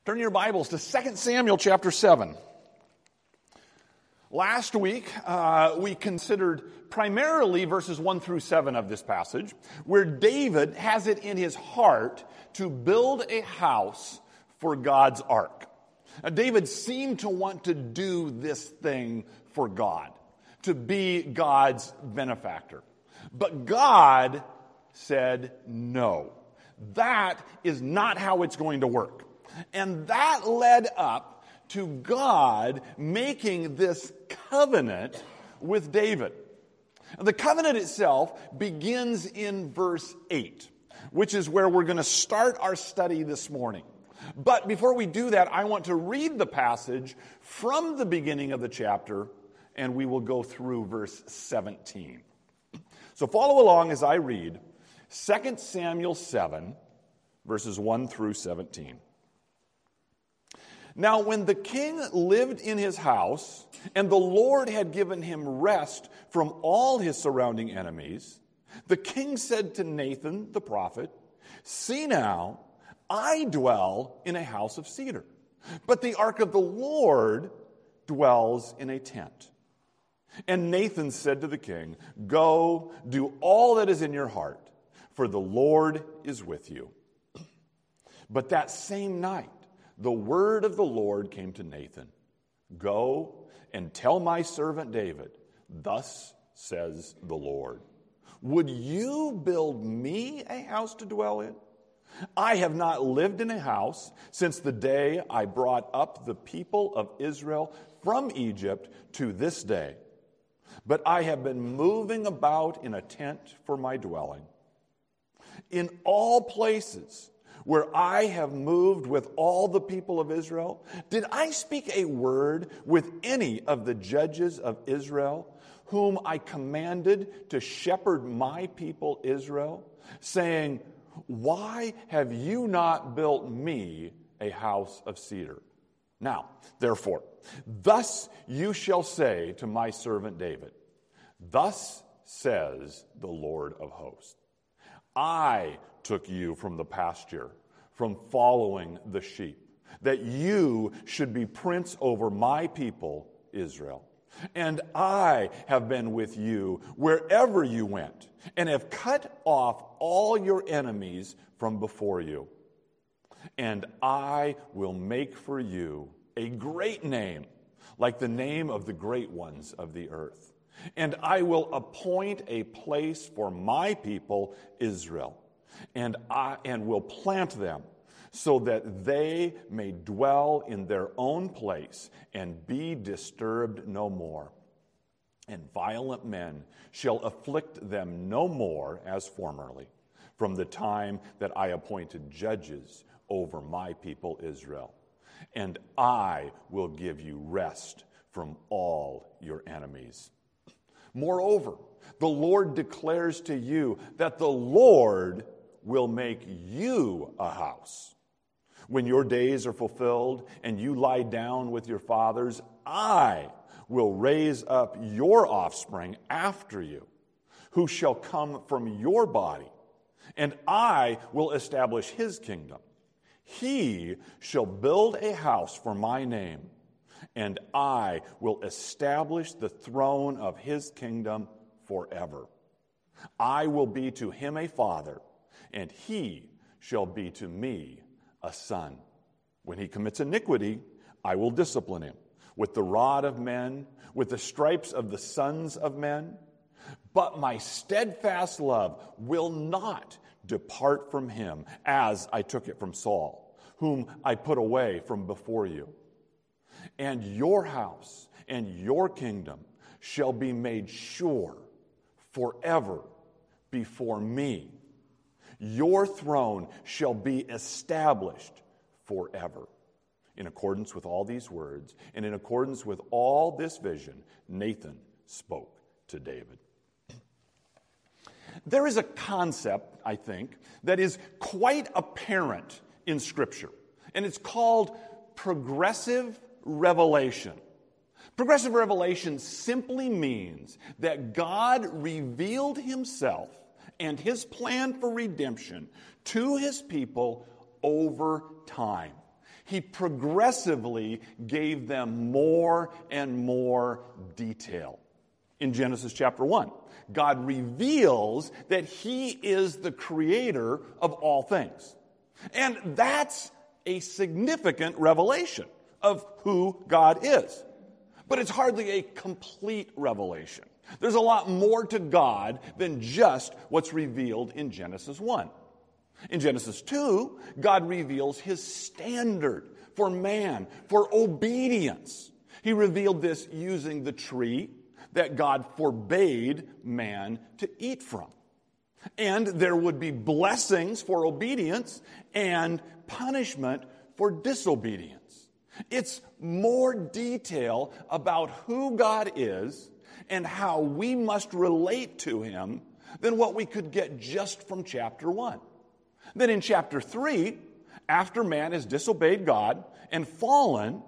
Turn your Bibles to 2 Samuel chapter 7. Last week, we considered primarily verses 1 through 7 of this passage, where David has it in his heart to build a house for God's ark. David seemed to want to do this thing for God, to be God's benefactor. But God said no. That is not how it's going to work. And that led up to God making this covenant with David. The covenant itself begins in verse 8, which is where we're going to start our study this morning. But before we do that, I want to read the passage from the beginning of the chapter, and we will go through verse 17. So follow along as I read 2 Samuel 7, verses 1 through 17. Now, when the king lived in his house, and the Lord had given him rest from all his surrounding enemies, the king said to Nathan the prophet, "See now, I dwell in a house of cedar, but the ark of the Lord dwells in a tent." And Nathan said to the king, "Go, do all that is in your heart, for the Lord is with you." But that same night, the word of the Lord came to Nathan. "Go and tell my servant David, thus says the Lord, would you build me a house to dwell in? I have not lived in a house since the day I brought up the people of Israel from Egypt to this day. But I have been moving about in a tent for my dwelling. In all places where I have moved with all the people of Israel, did I speak a word with any of the judges of Israel, whom I commanded to shepherd my people Israel, saying, why have you not built me a house of cedar? Now, therefore, thus you shall say to my servant David, thus says the Lord of hosts, I took you from the pasture, from following the sheep, that you should be prince over my people, Israel. And I have been with you wherever you went, and have cut off all your enemies from before you. And I will make for you a great name, like the name of the great ones of the earth. And I will appoint a place for my people, Israel. And will plant them so that they may dwell in their own place and be disturbed no more. And violent men shall afflict them no more as formerly, from the time that I appointed judges over my people Israel. And I will give you rest from all your enemies. Moreover, the Lord declares to you that the Lord will make you a house. When your days are fulfilled and you lie down with your fathers, I will raise up your offspring after you, who shall come from your body, and I will establish his kingdom. He shall build a house for my name, and I will establish the throne of his kingdom forever. I will be to him a father, and he shall be to me a son. When he commits iniquity, I will discipline him with the rod of men, with the stripes of the sons of men. But my steadfast love will not depart from him, as I took it from Saul, whom I put away from before you. And your house and your kingdom shall be made sure forever before me. Your throne shall be established forever." In accordance with all these words, and in accordance with all this vision, Nathan spoke to David. There is a concept, I think, that is quite apparent in Scripture, and it's called progressive revelation. Progressive revelation simply means that God revealed himself and his plan for redemption to his people over time. He progressively gave them more and more detail. In Genesis chapter 1, God reveals that He is the creator of all things. And that's a significant revelation of who God is. But it's hardly a complete revelation. There's a lot more to God than just what's revealed in Genesis 1. In Genesis 2, God reveals His standard for man, for obedience. He revealed this using the tree that God forbade man to eat from. And there would be blessings for obedience and punishment for disobedience. It's more detail about who God is and how we must relate to Him than what we could get just from chapter 1. Then in chapter 3, after man has disobeyed God and fallen,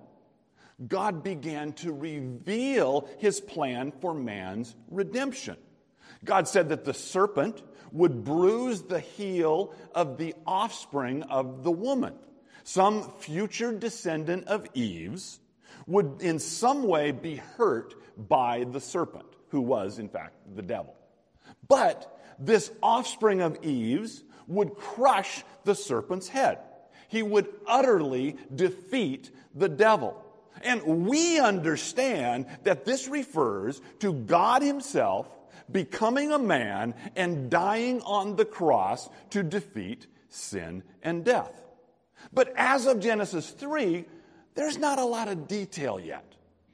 God began to reveal His plan for man's redemption. God said that the serpent would bruise the heel of the offspring of the woman. Some future descendant of Eve's would in some way be hurt by the serpent, who was, in fact, the devil. But this offspring of Eve's would crush the serpent's head. He would utterly defeat the devil. And we understand that this refers to God Himself becoming a man and dying on the cross to defeat sin and death. But as of Genesis 3, there's not a lot of detail yet.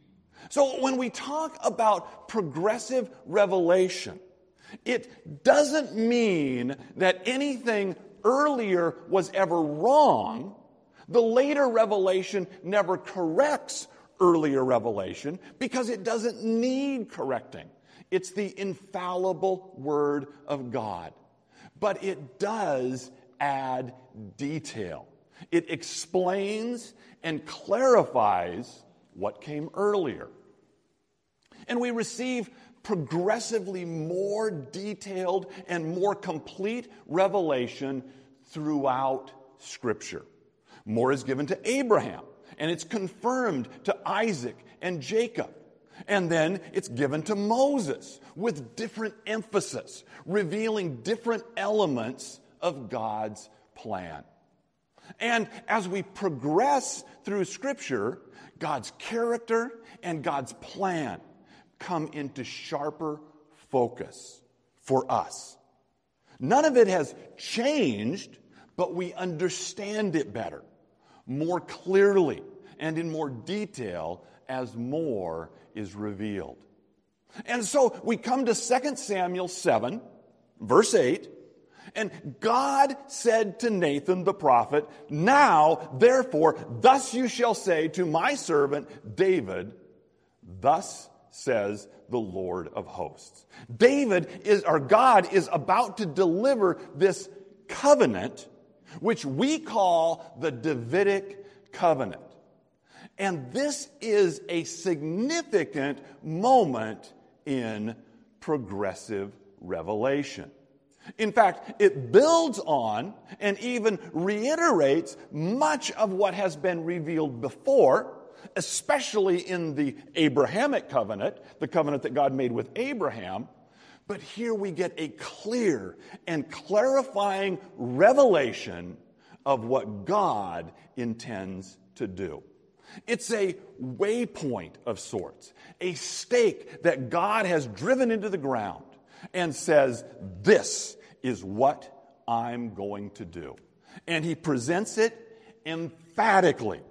So when we talk about progressive revelation, it doesn't mean that anything earlier was ever wrong. The later revelation never corrects earlier revelation because it doesn't need correcting. It's the infallible Word of God. But it does add detail. It explains and clarifies what came earlier. And we receive progressively more detailed and more complete revelation throughout Scripture. More is given to Abraham, and it's confirmed to Isaac and Jacob. And then it's given to Moses with different emphasis, revealing different elements of God's plan. And as we progress through Scripture, God's character and God's plan come into sharper focus for us. None of it has changed, but we understand it better, more clearly, and in more detail as more is revealed. And so we come to 2 Samuel 7, verse 8, and God said to Nathan the prophet, "Now, therefore, thus you shall say to my servant David, thus says the Lord of hosts." God is about to deliver this covenant, which we call the Davidic covenant. And this is a significant moment in progressive revelation. In fact, it builds on and even reiterates much of what has been revealed before, especially in the Abrahamic covenant, the covenant that God made with Abraham. But here we get a clear and clarifying revelation of what God intends to do. It's a waypoint of sorts, a stake that God has driven into the ground and says, "This is what I'm going to do." And He presents it emphatically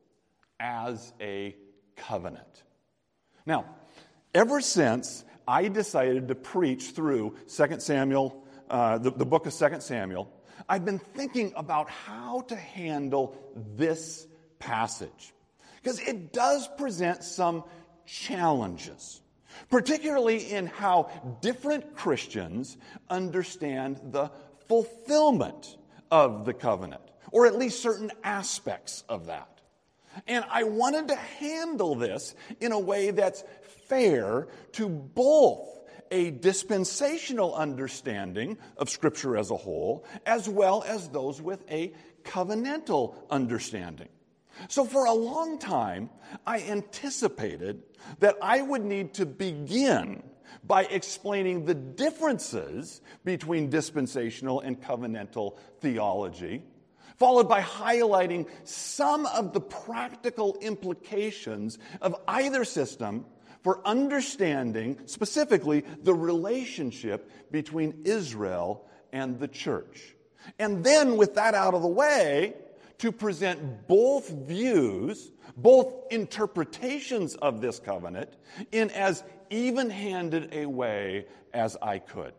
as a covenant. Now, ever since I decided to preach through 2 Samuel, the book of 2 Samuel, I've been thinking about how to handle this passage, because it does present some challenges, particularly in how different Christians understand the fulfillment of the covenant, or at least certain aspects of that. And I wanted to handle this in a way that's fair to both a dispensational understanding of Scripture as a whole, as well as those with a covenantal understanding. So for a long time, I anticipated that I would need to begin by explaining the differences between dispensational and covenantal theology, followed by highlighting some of the practical implications of either system for understanding, specifically, the relationship between Israel and the church. And then, with that out of the way, to present both views, both interpretations of this covenant, in as even-handed a way as I could.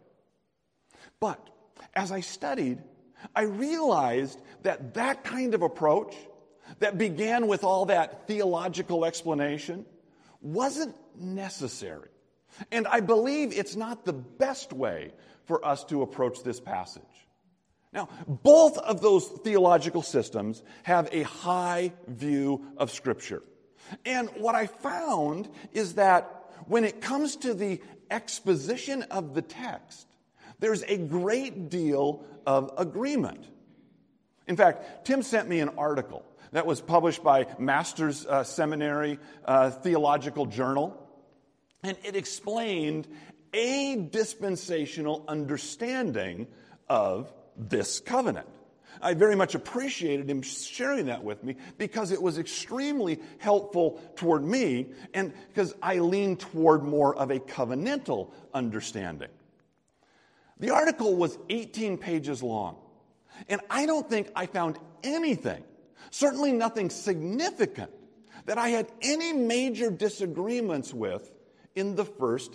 But as I studied, I realized that that kind of approach that began with all that theological explanation wasn't necessary. And I believe it's not the best way for us to approach this passage. Now, both of those theological systems have a high view of Scripture. And what I found is that when it comes to the exposition of the text, there's a great deal of agreement. In fact, Tim sent me an article that was published by Masters Seminary Theological Journal, and it explained a dispensational understanding of this covenant. I very much appreciated him sharing that with me because it was extremely helpful toward me and because I lean toward more of a covenantal understanding. The article was 18 pages long, and I don't think I found anything, certainly nothing significant, that I had any major disagreements with in the first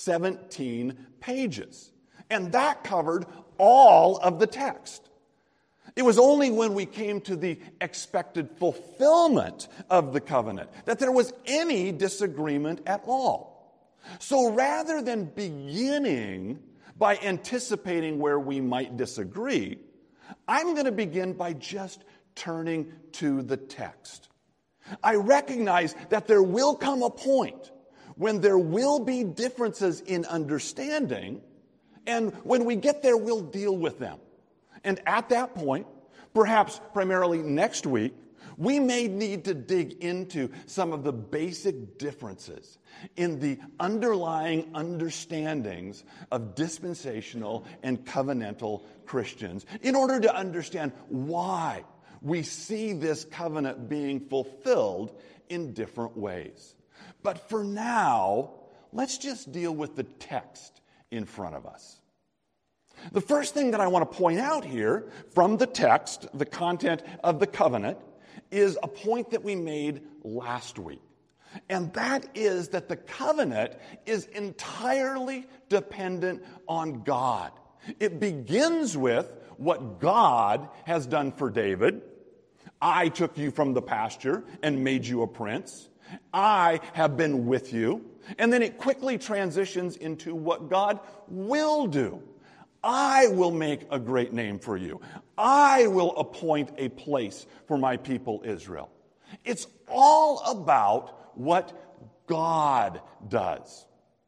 17 pages. And that covered all of the text. It was only when we came to the expected fulfillment of the covenant that there was any disagreement at all. So rather than beginning by anticipating where we might disagree, I'm going to begin by just turning to the text. I recognize that there will come a point when there will be differences in understanding, and when we get there, we'll deal with them. And at that point, perhaps primarily next week, we may need to dig into some of the basic differences in the underlying understandings of dispensational and covenantal Christians in order to understand why we see this covenant being fulfilled in different ways. But for now, let's just deal with the text in front of us. The first thing that I want to point out here from the text, the content of the covenant, is a point that we made last week. And that is that the covenant is entirely dependent on God. It begins with what God has done for David. I took you from the pasture and made you a prince. I have been with you. And then it quickly transitions into what God will do. I will make a great name for you. I will appoint a place for my people Israel. It's all about what God does.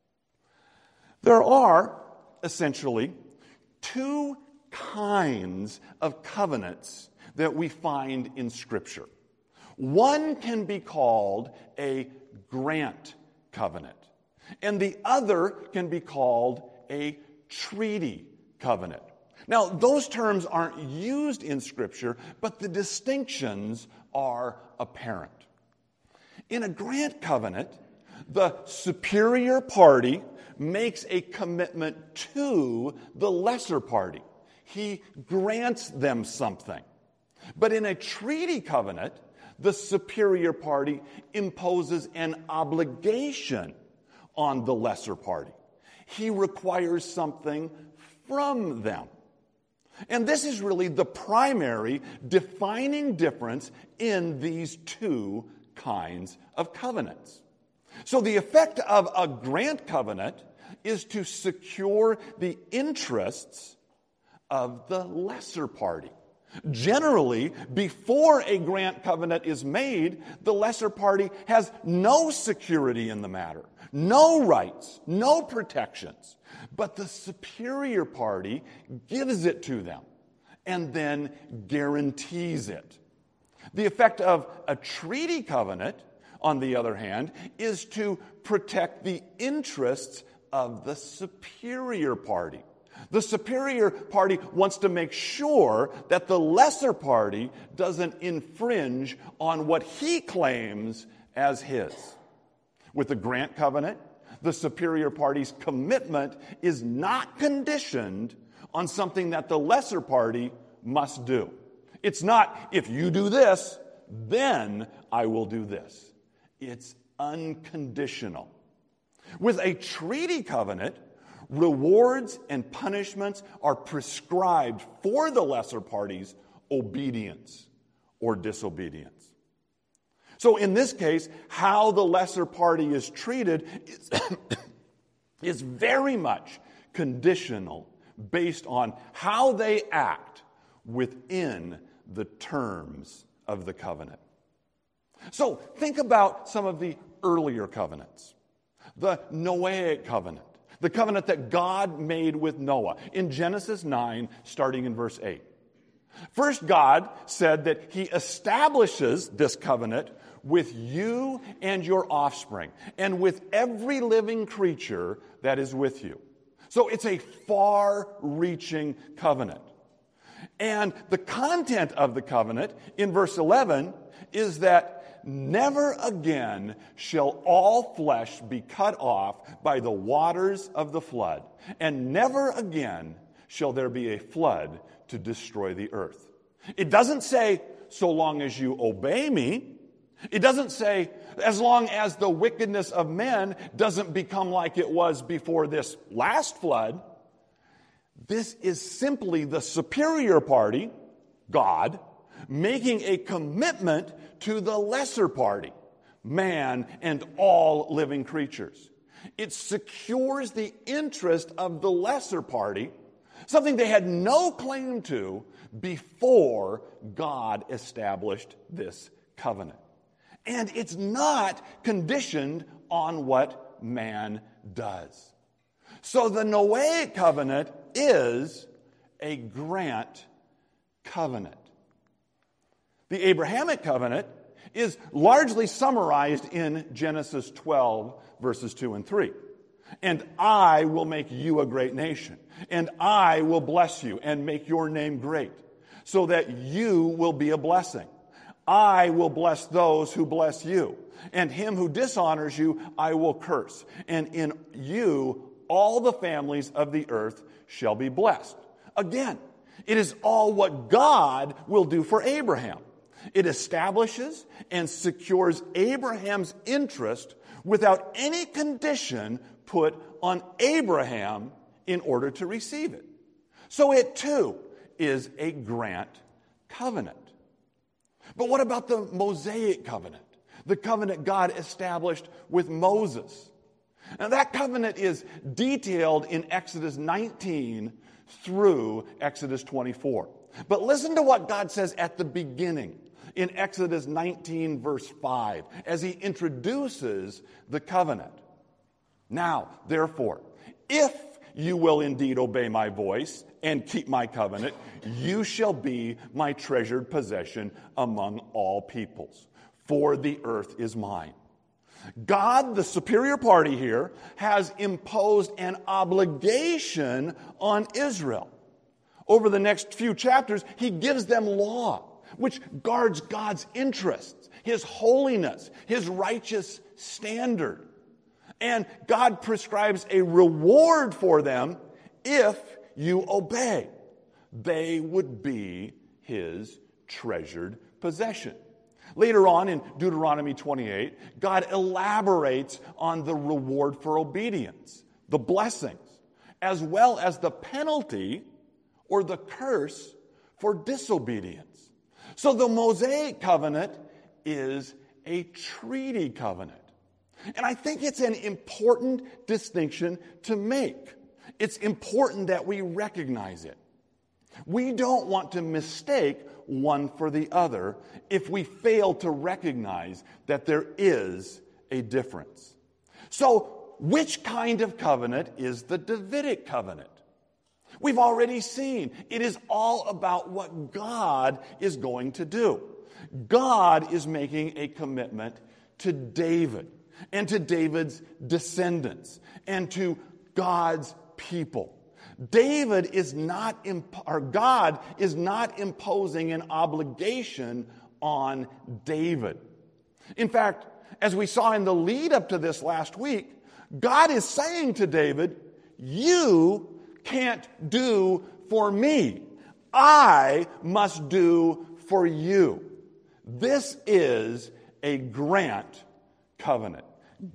There are essentially two kinds of covenants that we find in Scripture. One can be called a grant covenant, and the other can be called a treaty covenant. Now, those terms aren't used in Scripture, but the distinctions are apparent. In a grant covenant, the superior party makes a commitment to the lesser party. He grants them something. But in a treaty covenant, the superior party imposes an obligation on the lesser party. He requires something from them. And this is really the primary defining difference in these two kinds of covenants. So the effect of a grant covenant is to secure the interests of the lesser party. Generally, before a grant covenant is made, the lesser party has no security in the matter, no rights, no protections. But the superior party gives it to them and then guarantees it. The effect of a treaty covenant, on the other hand, is to protect the interests of the superior party. The superior party wants to make sure that the lesser party doesn't infringe on what he claims as his. With the grant covenant, the superior party's commitment is not conditioned on something that the lesser party must do. It's not, if you do this, then I will do this. It's unconditional. With a treaty covenant, rewards and punishments are prescribed for the lesser party's obedience or disobedience. So in this case, how the lesser party is treated is very much conditional based on how they act within the terms of the covenant. So think about some of the earlier covenants. The Noahic covenant, the covenant that God made with Noah in Genesis 9, starting in verse 8. First, God said that he establishes this covenant with you and your offspring, and with every living creature that is with you. So it's a far-reaching covenant. And the content of the covenant in verse 11 is that never again shall all flesh be cut off by the waters of the flood, and never again shall there be a flood to destroy the earth. It doesn't say, so long as you obey me. It doesn't say, as long as the wickedness of men doesn't become like it was before this last flood. This is simply the superior party, God, making a commitment to the lesser party, man and all living creatures. It secures the interest of the lesser party, something they had no claim to before God established this covenant. And it's not conditioned on what man does. So the Noahic covenant is a grant covenant. The Abrahamic covenant is largely summarized in Genesis 12, verses 2 and 3. And I will make you a great nation, and I will bless you and make your name great, so that you will be a blessing. I will bless those who bless you, and him who dishonors you I will curse. And in you all the families of the earth shall be blessed. Again, it is all what God will do for Abraham. It establishes and secures Abraham's interest without any condition put on Abraham in order to receive it. So it too is a grant covenant. But what about the Mosaic covenant? The covenant God established with Moses. Now that covenant is detailed in Exodus 19 through Exodus 24. But listen to what God says at the beginning in Exodus 19 verse 5 as he introduces the covenant. Now, therefore, if you will indeed obey my voice and keep my covenant, you shall be my treasured possession among all peoples, for the earth is mine. God, the superior party here, has imposed an obligation on Israel. Over the next few chapters, he gives them law, which guards God's interests, his holiness, his righteous standard. And God prescribes a reward for them if you obey. They would be his treasured possession. Later on in Deuteronomy 28, God elaborates on the reward for obedience, the blessings, as well as the penalty or the curse for disobedience. So the Mosaic covenant is a treaty covenant. And I think it's an important distinction to make. It's important that we recognize it. We don't want to mistake one for the other if we fail to recognize that there is a difference. So, which kind of covenant is the Davidic covenant? We've already seen it is all about what God is going to do. God is making a commitment to David and to David's descendants and to God's people. God is not imposing an obligation on David. In fact, as we saw in the lead up to this last week, God is saying to David, you can't do for me. I must do for you. This is a grant covenant.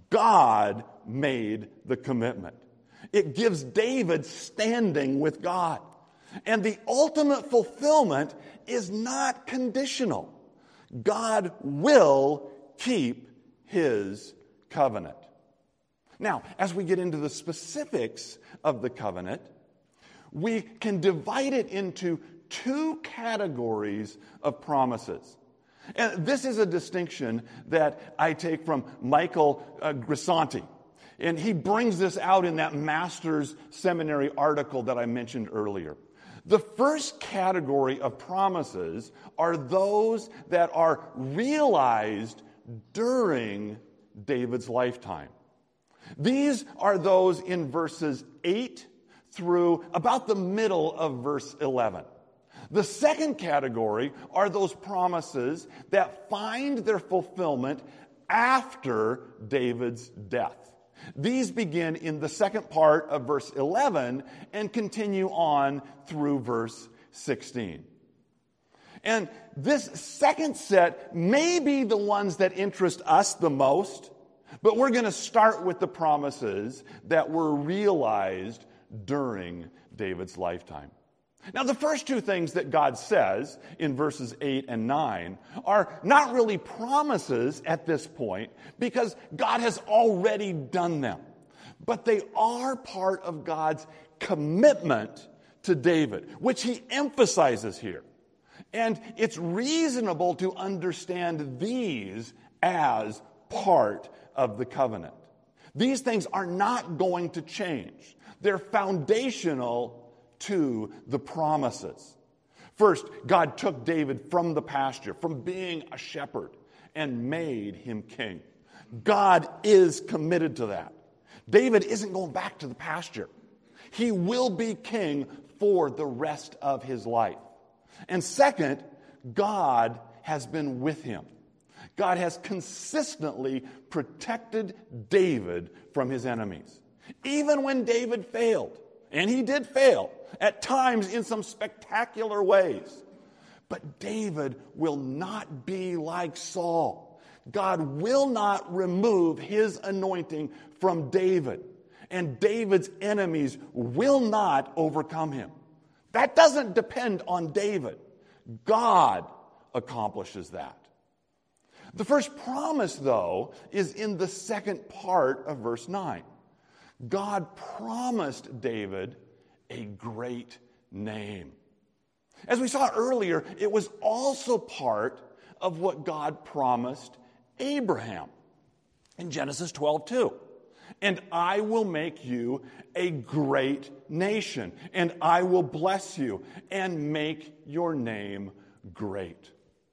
God made the commitment. It gives David standing with God. And the ultimate fulfillment is not conditional. God will keep his covenant. Now, as we get into the specifics of the covenant, we can divide it into two categories of promises. And this is a distinction that I take from Michael Grisanti. And he brings this out in that master's seminary article that I mentioned earlier. The first category of promises are those that are realized during David's lifetime. These are those in verses 8 through about the middle of verse 11. The second category are those promises that find their fulfillment after David's death. These begin in the second part of verse 11 and continue on through verse 16. And this second set may be the ones that interest us the most, but we're going to start with the promises that were realized during David's lifetime. Now, the first two things that God says in verses 8 and 9 are not really promises at this point because God has already done them. But they are part of God's commitment to David, which he emphasizes here. And it's reasonable to understand these as part of the covenant. These things are not going to change. They're foundational to the promises. First, God took David from the pasture, from being a shepherd, and made him king. God is committed to that. David isn't going back to the pasture. He will be king for the rest of his life. And second, God has been with him. God has consistently protected David from his enemies. Even when David failed, and he did fail, at times in some spectacular ways. But David will not be like Saul. God will not remove his anointing from David. And David's enemies will not overcome him. That doesn't depend on David. God accomplishes that. The first promise, though, is in the second part of verse 9. God promised David a great name. As we saw earlier, it was also part of what God promised Abraham in Genesis 12:2. And I will make you a great nation, and I will bless you and make your name great.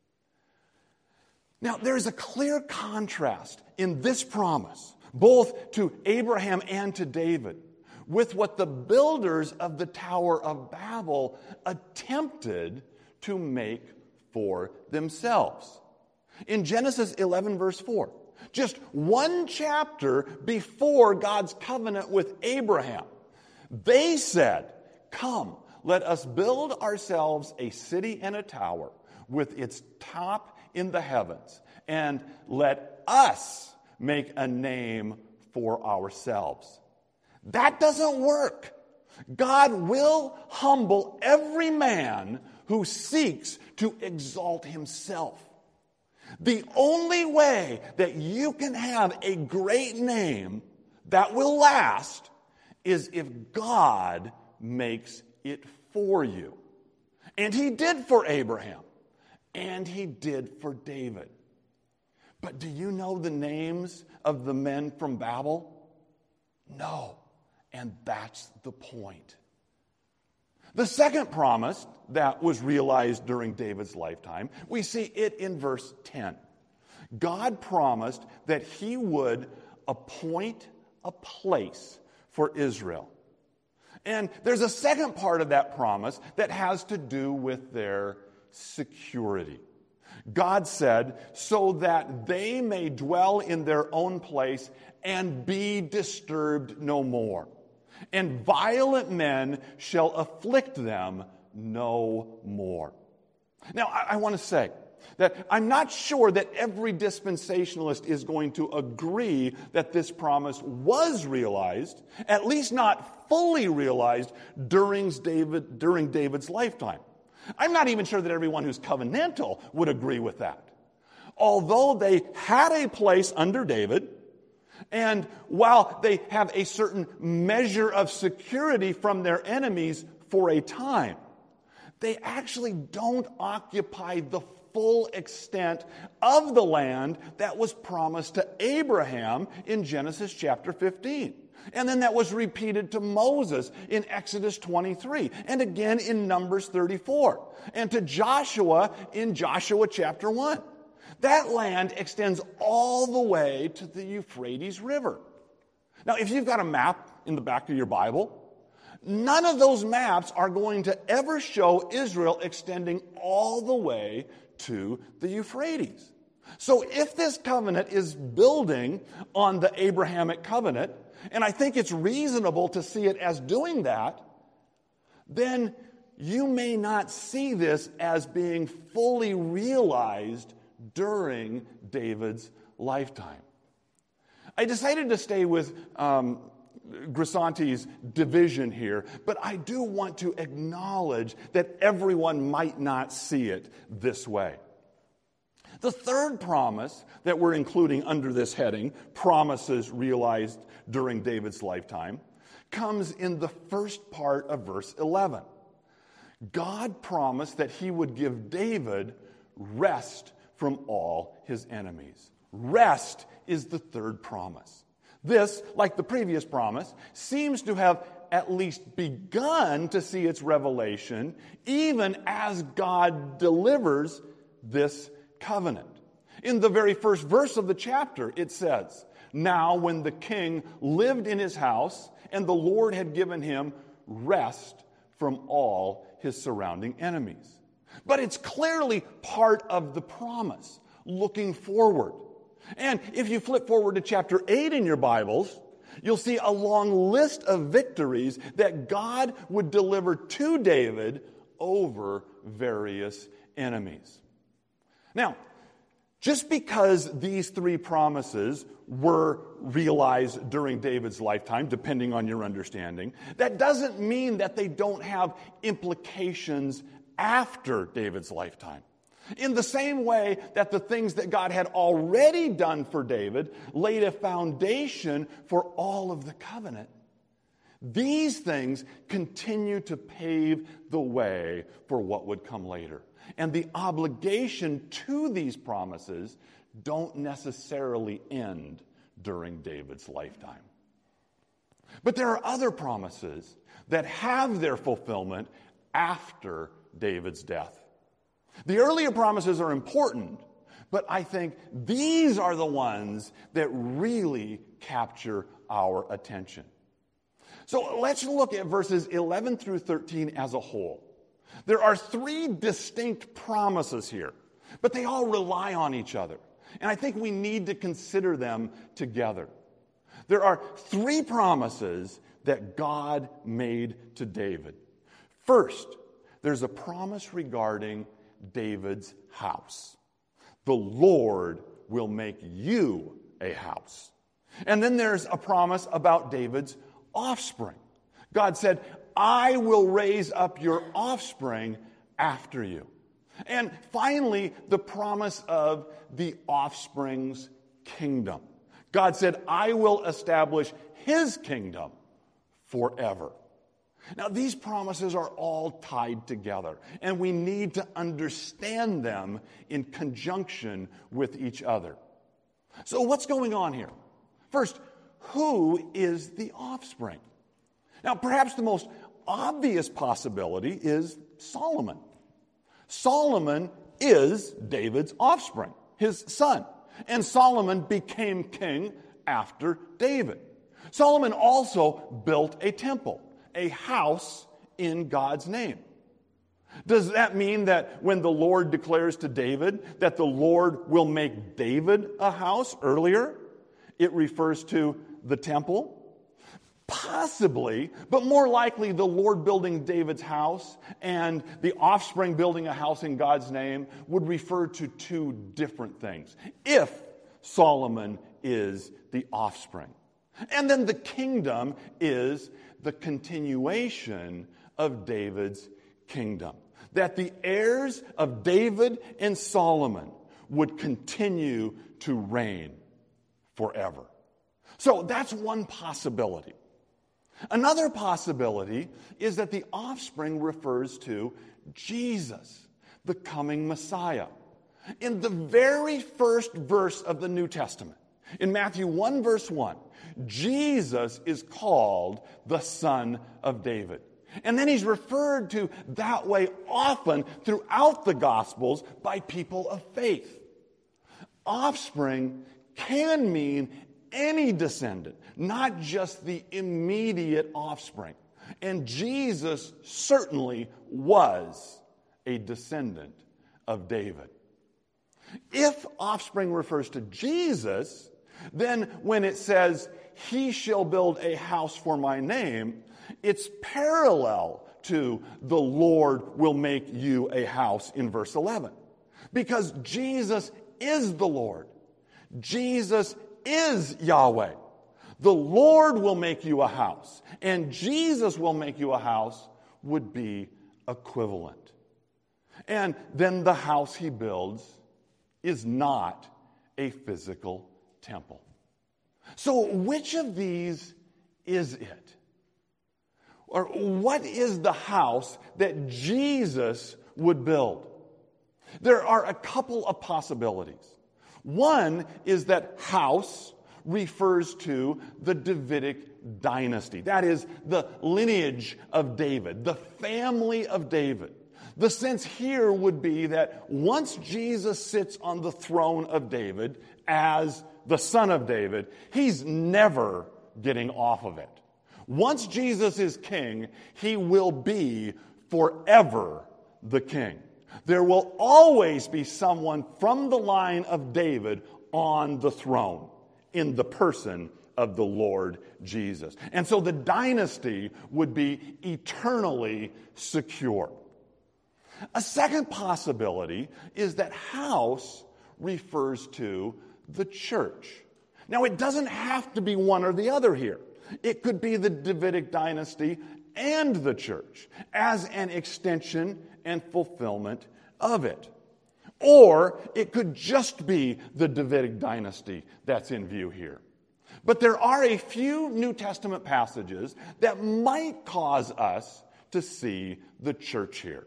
Now, there is a clear contrast in this promise, both to Abraham and to David, with what the builders of the Tower of Babel attempted to make for themselves. In Genesis 11, verse 4, just one chapter before God's covenant with Abraham, they said, "Come, let us build ourselves a city and a tower with its top in the heavens, and let us make a name for ourselves." That doesn't work. God will humble every man who seeks to exalt himself. The only way that you can have a great name that will last is if God makes it for you. And he did for Abraham. And he did for David. But do you know the names of the men from Babel? No. And that's the point. The second promise that was realized during David's lifetime, we see it in verse 10. God promised that he would appoint a place for Israel. And there's a second part of that promise that has to do with their security. God said, so that they may dwell in their own place and be disturbed no more. And violent men shall afflict them no more. Now, I want to say that I'm not sure that every dispensationalist is going to agree that this promise was realized, at least not fully realized, during David's lifetime. I'm not even sure that everyone who's covenantal would agree with that. Although they had a place under David, and while they have a certain measure of security from their enemies for a time, they actually don't occupy the full extent of the land that was promised to Abraham in Genesis chapter 15. And then that was repeated to Moses in Exodus 23, and again in Numbers 34, and to Joshua in Joshua chapter 1. That land extends all the way to the Euphrates River. Now, if you've got a map in the back of your Bible, none of those maps are going to ever show Israel extending all the way to the Euphrates. So if this covenant is building on the Abrahamic covenant, and I think it's reasonable to see it as doing that, then you may not see this as being fully realized during David's lifetime. I decided to stay with Grisanti's division here, but I do want to acknowledge that everyone might not see it this way. The third promise that we're including under this heading, promises realized during David's lifetime, comes in the first part of verse 11. God promised that he would give David rest from all his enemies. Rest is the third promise. This, like the previous promise, seems to have at least begun to see its revelation even as God delivers this covenant. In the very first verse of the chapter, it says, "Now when the king lived in his house, and the Lord had given him rest from all his surrounding enemies." But it's clearly part of the promise, looking forward. And if you flip forward to chapter 8 in your Bibles, you'll see a long list of victories that God would deliver to David over various enemies. Now, just because these three promises were realized during David's lifetime, depending on your understanding, that doesn't mean that they don't have implications after David's lifetime. In the same way that the things that God had already done for David laid a foundation for all of the covenant, these things continue to pave the way for what would come later. And the obligation to these promises don't necessarily end during David's lifetime. But there are other promises that have their fulfillment after David's death. The earlier promises are important, but I think these are the ones that really capture our attention. So let's look at verses 11 through 13 as a whole. There are three distinct promises here, but they all rely on each other. And I think we need to consider them together. There are three promises that God made to David. First, there's a promise regarding David's house. The Lord will make you a house. And then there's a promise about David's offspring. God said, "I will raise up your offspring after you." And finally, the promise of the offspring's kingdom. God said, "I will establish his kingdom forever." Now, these promises are all tied together, and we need to understand them in conjunction with each other. So what's going on here? First, who is the offspring? Now, perhaps the most obvious possibility is Solomon. Solomon is David's offspring, his son. And Solomon became king after David. Solomon also built a temple, a house in God's name. Does that mean that when the Lord declares to David that the Lord will make David a house earlier, it refers to the temple? Possibly, but more likely the Lord building David's house and the offspring building a house in God's name would refer to two different things, if Solomon is the offspring. And then the kingdom is the continuation of David's kingdom. That the heirs of David and Solomon would continue to reign forever. So that's one possibility. Another possibility is that the offspring refers to Jesus, the coming Messiah. In the very first verse of the New Testament, in Matthew 1 verse 1, Jesus is called the Son of David. And then he's referred to that way often throughout the Gospels by people of faith. Offspring can mean any descendant, not just the immediate offspring. And Jesus certainly was a descendant of David. If offspring refers to Jesus, then when it says, "He shall build a house for my name," it's parallel to "the Lord will make you a house" in verse 11. Because Jesus is the Lord. Jesus is Yahweh. The Lord will make you a house, and Jesus will make you a house would be equivalent. And then the house he builds is not a physical temple. So which of these is it? Or what is the house that Jesus would build? There are a couple of possibilities. One is that house refers to the Davidic dynasty. That is, the lineage of David, the family of David. The sense here would be that once Jesus sits on the throne of David as the son of David, he's never getting off of it. Once Jesus is king, he will be forever the king. There will always be someone from the line of David on the throne in the person of the Lord Jesus. And so the dynasty would be eternally secure. A second possibility is that house refers to the church. Now, it doesn't have to be one or the other here. It could be the Davidic dynasty and the church as an extension and fulfillment of it. Or it could just be the Davidic dynasty that's in view here. But there are a few New Testament passages that might cause us to see the church here.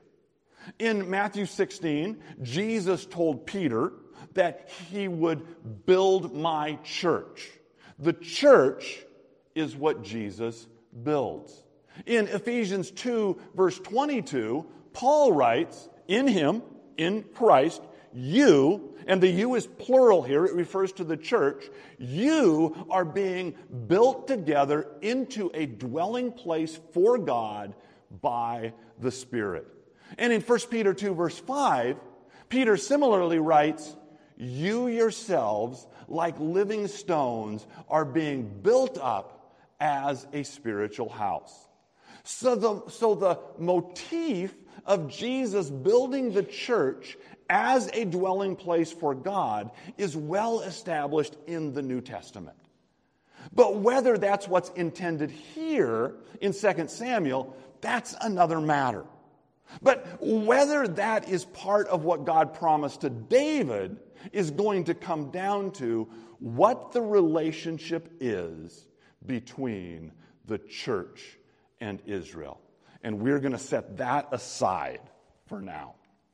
In Matthew 16, Jesus told Peter that he would build my church. The church is what Jesus builds. In Ephesians 2, verse 22, Paul writes, "In him, in Christ, you," and the "you" is plural here, it refers to the church, "you are being built together into a dwelling place for God by the Spirit." And in 1 Peter 2, verse 5, Peter similarly writes, "You yourselves, like living stones, are being built up as a spiritual house." So the motif of Jesus building the church as a dwelling place for God is well established in the New Testament. But whether that's what's intended here in 2 Samuel, that's another matter. But whether that is part of what God promised to David is going to come down to what the relationship is between the church and Israel. And we're going to set that aside for now.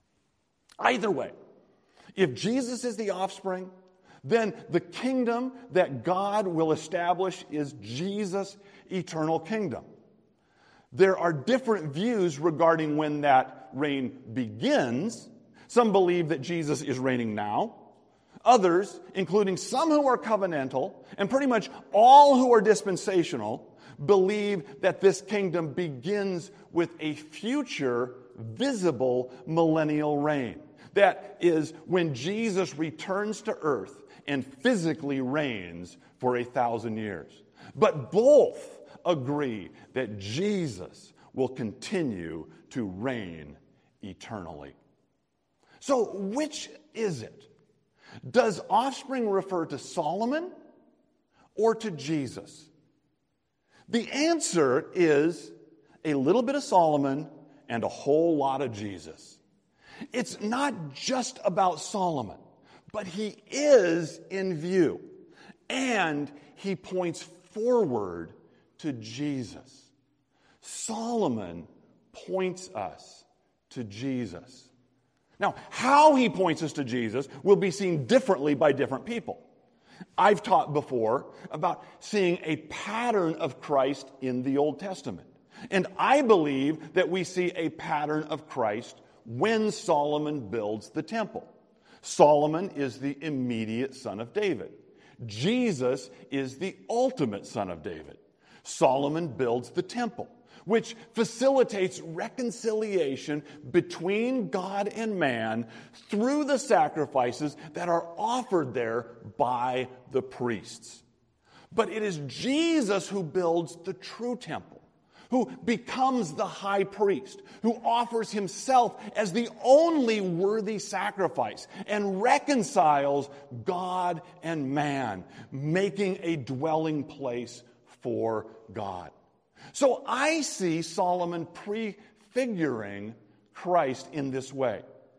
Either way, if Jesus is the offspring, then the kingdom that God will establish is Jesus' eternal kingdom. There are different views regarding when that reign begins. Some believe that Jesus is reigning now. Others, including some who are covenantal and pretty much all who are dispensational, believe that this kingdom begins with a future visible millennial reign. That is when Jesus returns to earth and physically reigns for 1,000 years. But both agree that Jesus will continue to reign eternally. So which is it? Does offspring refer to Solomon or to Jesus? The answer is a little bit of Solomon and a whole lot of Jesus. It's not just about Solomon, but he is in view, and he points forward to Jesus. Solomon points us to Jesus. Now, how he points us to Jesus will be seen differently by different people. I've taught before about seeing a pattern of Christ in the Old Testament. And I believe that we see a pattern of Christ when Solomon builds the temple. Solomon is the immediate son of David. Jesus is the ultimate son of David. Solomon builds the temple, which facilitates reconciliation between God and man through the sacrifices that are offered there by the priests. But it is Jesus who builds the true temple, who becomes the high priest, who offers himself as the only worthy sacrifice and reconciles God and man, making a dwelling place for God. So I see Solomon prefiguring Christ in this way,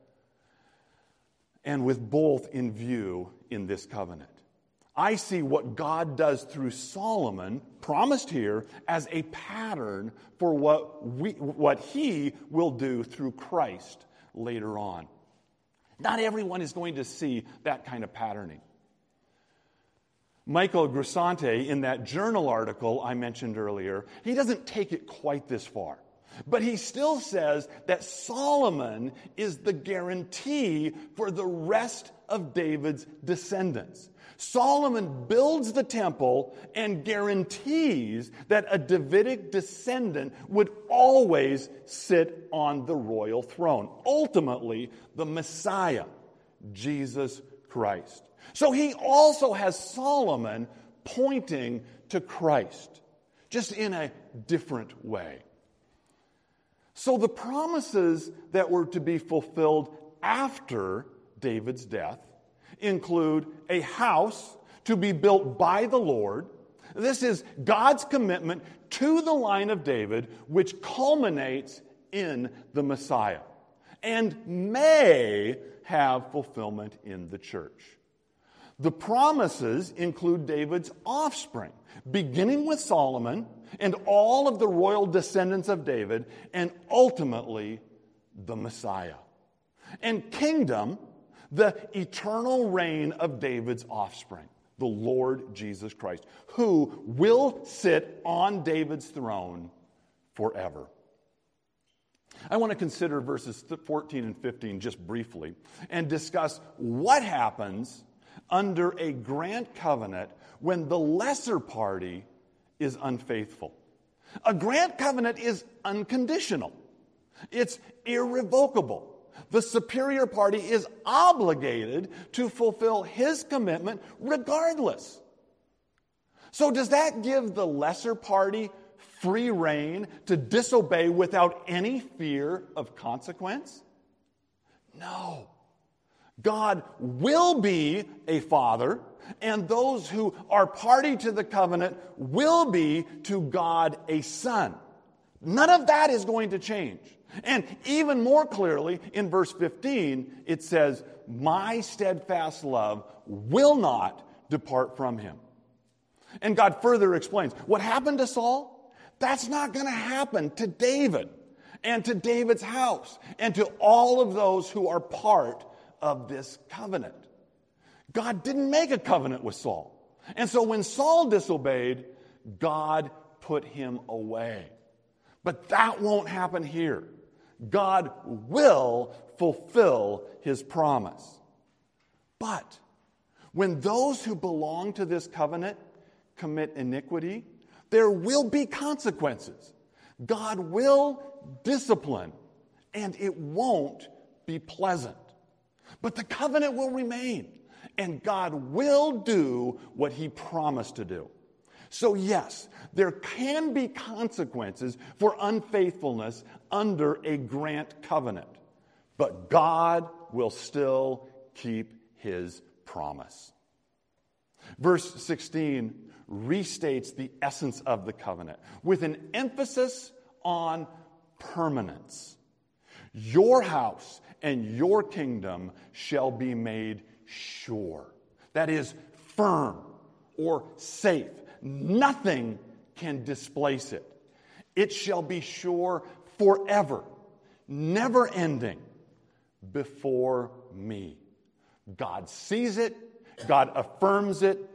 and with both in view in this covenant. I see what God does through Solomon, promised here, as a pattern for what he will do through Christ later on. Not everyone is going to see that kind of patterning. Michael Grisante, in that journal article I mentioned earlier, he doesn't take it quite this far. But he still says that Solomon is the guarantee for the rest of David's descendants. Solomon builds the temple and guarantees that a Davidic descendant would always sit on the royal throne. Ultimately, the Messiah, Jesus Christ. So he also has Solomon pointing to Christ, just in a different way. So the promises that were to be fulfilled after David's death include a house to be built by the Lord. This is God's commitment to the line of David, which culminates in the Messiah and may have fulfillment in the church. The promises include David's offspring, beginning with Solomon and all of the royal descendants of David, and ultimately the Messiah. And kingdom, the eternal reign of David's offspring, the Lord Jesus Christ, who will sit on David's throne forever. I want to consider verses 14 and 15 just briefly and discuss what happens under a grant covenant when the lesser party is unfaithful. A grant covenant is unconditional. It's irrevocable. The superior party is obligated to fulfill his commitment regardless. So does that give the lesser party free rein to disobey without any fear of consequence? No. God will be a father, and those who are party to the covenant will be to God a son. None of that is going to change. And even more clearly, in verse 15, it says, "My steadfast love will not depart from him." And God further explains, what happened to Saul? That's not going to happen to David and to David's house and to all of those who are part of this covenant. God didn't make a covenant with Saul. And so when Saul disobeyed, God put him away. But that won't happen here. God will fulfill his promise. But when those who belong to this covenant commit iniquity, there will be consequences. God will discipline, and it won't be pleasant. But the covenant will remain, and God will do what he promised to do. So yes, there can be consequences for unfaithfulness under a grant covenant, but God will still keep his promise. Verse 16 restates the essence of the covenant with an emphasis on permanence. Your house and your kingdom shall be made sure. That is, firm or safe. Nothing can displace it. It shall be sure forever, never ending, before me. God sees it. God affirms it.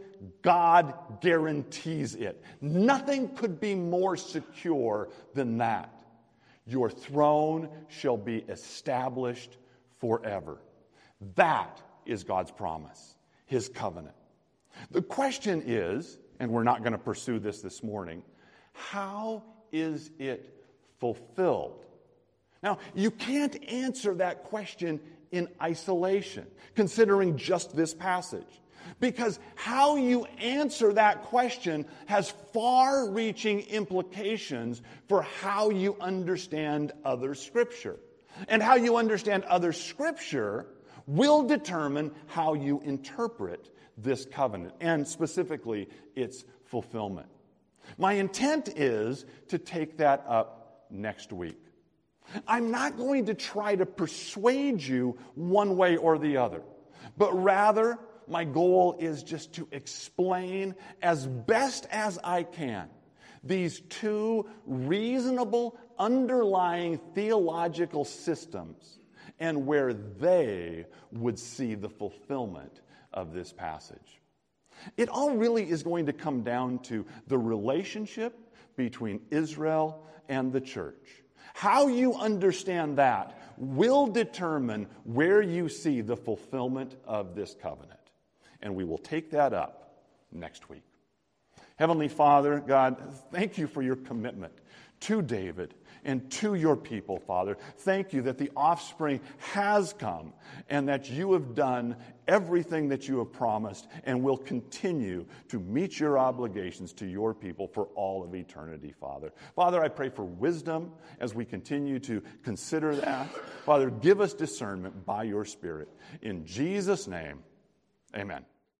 God guarantees it. Nothing could be more secure than that. Your throne shall be established forever. That is God's promise, his covenant. The question is, and we're not going to pursue this morning, how is it fulfilled? Now, you can't answer that question in isolation, considering just this passage. Because how you answer that question has far-reaching implications for how you understand other Scripture. And how you understand other Scripture will determine how you interpret this covenant, and specifically its fulfillment. My intent is to take that up next week. I'm not going to try to persuade you one way or the other, but rather my goal is just to explain as best as I can these two reasonable underlying theological systems and where they would see the fulfillment of this passage. It all really is going to come down to the relationship between Israel and the church. How you understand that will determine where you see the fulfillment of this covenant. And we will take that up next week. Heavenly Father, God, thank you for your commitment to David and to your people, Father. Thank you that the offspring has come and that you have done everything that you have promised and will continue to meet your obligations to your people for all of eternity, Father. Father, I pray for wisdom as we continue to consider that. Father, give us discernment by your Spirit. In Jesus' name, amen.